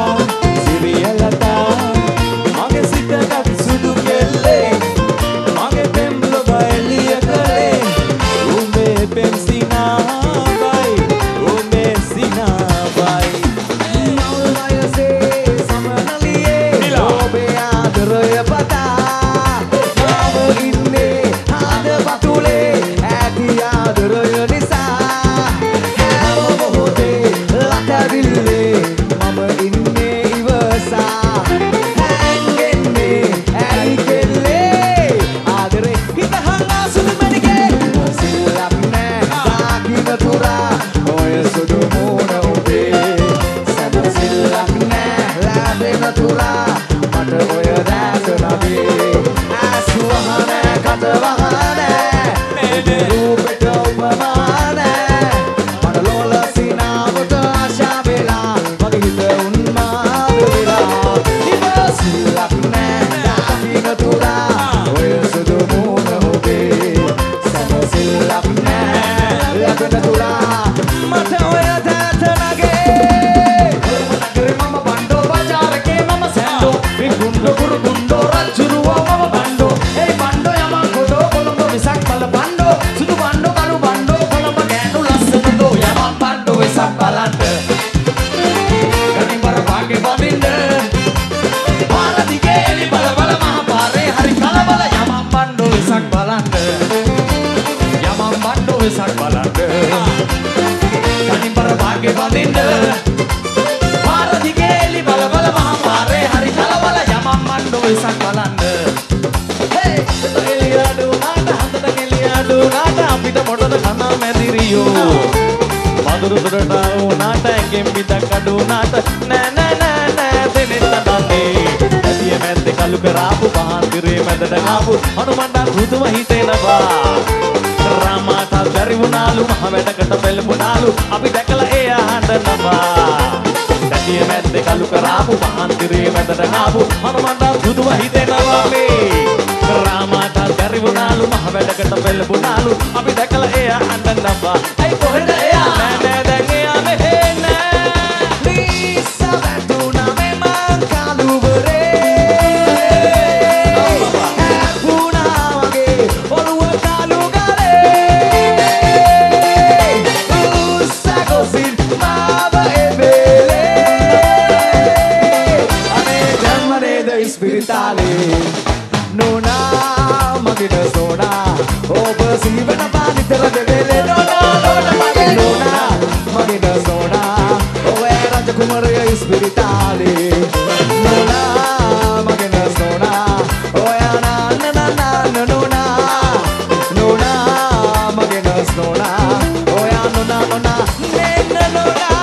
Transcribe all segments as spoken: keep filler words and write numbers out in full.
සිරියලතා මගේ සිතගත් සුදු කෙල්ලේ මගේ පෙම්ලොව එළිය කළේ උඹේ පෙම් සිනාවයි උඹේ සිනාවයි මවුල් වයසේ සමනලියේ ඔබේ ආදරය පතා මම ඉන්නේ හදවතුලේ ඇති ආදරය නිසා හැම මොහොතේ ලතවිල්ලේ මම ඉන්නේ ඉවසා හැංගෙන්නේ ඇයි කෙල්ලේ ආදරේ හිත හංගා සුදු මැණිකේ සිල්ලක් නෑ සාකිව තුරා ඔය සුදු මූණ ඔබේ සැම සිල්ලක් නෑ ලැබෙන තුරා මට ඔය දැස නබේ ඇස් වහනෑ කට වහනෑ මේ රූපෙට උපමානෑ මට ලෝල සිනාවට ආශා වෙලා මගේ හිත උන්මාද වෙලා ඉවසිල්ලක් නෑ දාකින තුරා ඔය සුදු මූණ ඔබේ සැම සිල්ලක් නෑ ලැබෙන තුරා මට ඔය දැස නගේ නගරේ මම බණ්ඩෝ බජාරකේ මම සැන්ඩෝ විකුණ්ඩෝ කුරුකුණ්ඩෝ රජුරුවා මම බණ්ඩෝ ඒ බණ්ඩෝ යමන් කොඩෝ කොළඹ විසක් බල බණ්ඩෝ සුදු බණ්ඩෝ කළු බණ්ඩෝ කොළඹ ගෑනු ලස්සනදෝ යමන් බණ්ඩෝ විසක් බලන්න ගනින් බර පාගේ බඳින්න පාර දිගේ එලි බල බල මහ පාරේ හරි කලබල යමන් බණ්ඩෝ විසක් බලන්න යමන් බණ්ඩෝ විසක් බලන්න ගනින් බර පාගේ බඳින්න පාර දිගේ එලි බල බල මහ පාරේ හරි කලබල යමන් බණ්ඩෝ විසක් බලන්න හේ එලියාඩු නාට හතට ගෙලියාඩු නාට අපිට මොටද කන මැදිරියෝ මధుර දුරට වුණාට ඇඟෙන් පිටක් අඩු වුණාට නෑ නෑ නෑ නෑ දෙනෙත් නඩන්නේ ඇතිය මැද්දේ කලු කරාපු පහන්තිරේ මැදට ආපු හනුමන්ට රුදුම හිතෙනවා රාමාට බැරි වුණාලු මහ වැඩකට පෙළඹුණාලු අපි දැකලා ඒ අහඬනවා ඇතිය මැද්දේ කලු කරාපු පහන්තිරේ මැදට ආපු හනුමන්ට රුදුම හිතෙනවා මේ රාමාට බැරි වුණාලු මහ වැඩකට පෙළඹුණාලු අපි දැකලා ඒ අහඬනවා අයි කොහෙද එයා නෑ නෑ දැන් එයා මෙහෙ නෑ ලීසා වැටුණා මේ මං කලුවරේ හැපුණා වගේ ඔළුව කලු ගලේ උස්සා ගොසින් මාව එබෙලේ අනේ දැම්ම නේද ඉස්පිරිතාලේ නෝනා මගින සෝනා ඔබ සීවන පානිතර දෙවෙලේ නෝනා නෝනා මගේ නෝනා මගින සෝනා ඔය රජ කුමරය ඉස්පිරිතාලේ නෝනා මගින සෝනා ඔය නාන්න නාන්න නෝනා නෝනා මගින සෝනා ඔය නෝනා නෝනා නෙන්න නෝනා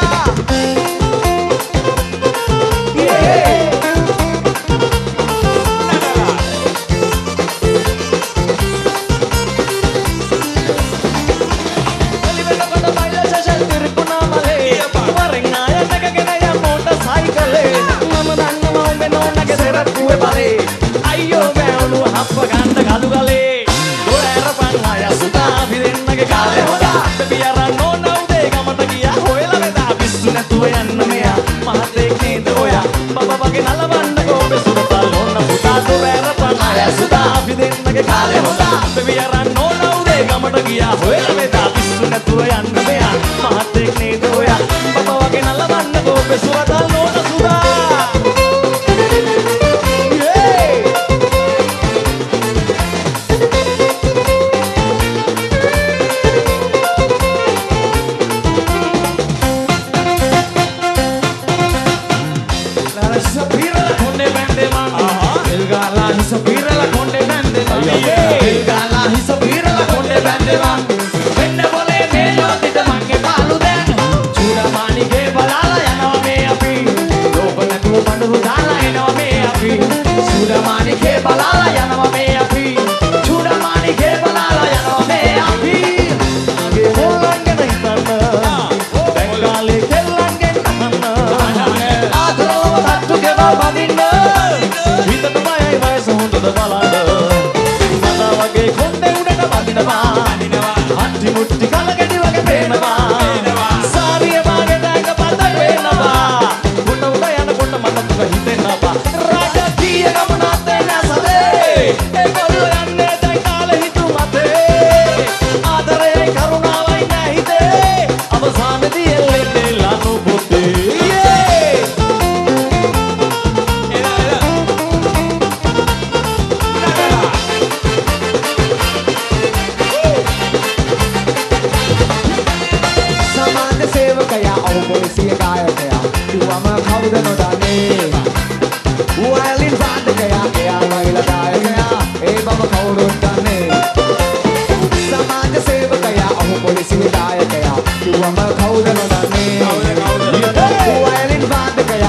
අයියෝ බෑවුණු හප්ප ගන්න කලු ගලේ දොර ඇරපන් ආය සුදා අපි දෙන්නගේ කාලේ හොදා බෙබි අරන් නෝන උදේ ගමට ගියා හොයලා වෙදා පිස්සු නැතුව යන්න මෙයා මහතෙක් නේද ඔයා බබා වගේ නලවන්නකෝ බෙසුරතල් නෝන පුතා දොර ඇරපන් ආය සුදා අපි දෙන්නගේ කාලේ හොදා බෙබි අරන් නෝන උදේ ගමට ගියා හොයලා වෙදා පිස්සු නැතුව යන්න මෙයා මහතෙක් නේද ඔයා බබා වගේ නලවන්නකෝ බෙසුරතල් නෝන Suda Sapirala konde bande mami Gala hi sapirala konde bande mami Venne bole melo tita mange palu den Chuda mani ge balala yanawa me api Lopana ku pandu dala enawa me api Chuda mani ge balala yanawa me api Chuda mani ge balala yanawa me api Ge holange nahitanna Bengale kellange nahanna Adrova tattu ge babadinna Hitata mayai vayasa hondada balanda Nada wage konde udata badinawa Hatti mutti kalagedi wage peenawa Sariya wage daga bada peenawa Gunda uda